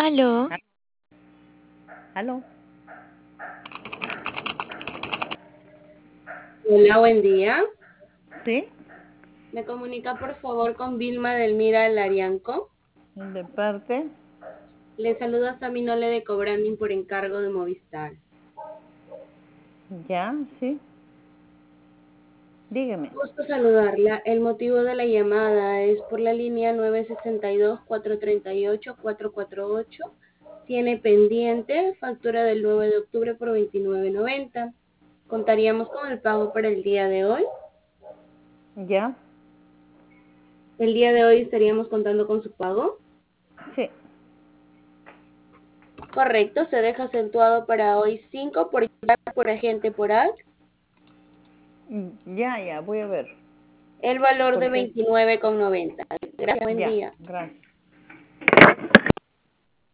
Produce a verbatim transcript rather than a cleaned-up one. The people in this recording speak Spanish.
Aló, Ah, ¿Aló? Hola, buen día. ¿Sí? ¿Me comunica por favor con Vilma Delmira Larianco? ¿De parte? Le saluda Saminole de Cobranding por encargo de Movistar. ¿Ya? ¿Sí? Dígame. Gusto saludarla. El motivo de la llamada es por la línea nueve seis dos, cuatro tres ocho, cuatro cuatro ocho. Tiene pendiente factura del nueve de octubre por veintinueve noventa. ¿Contaríamos con el pago para el día de hoy? ¿Ya? El día de hoy estaríamos contando con su pago. Sí. Correcto, se deja acentuado para hoy cinco por por agente por A C. Ya, ya, voy a ver. El valor de Porque, veintinueve con noventa. Gracias, buen ya, día. gracias.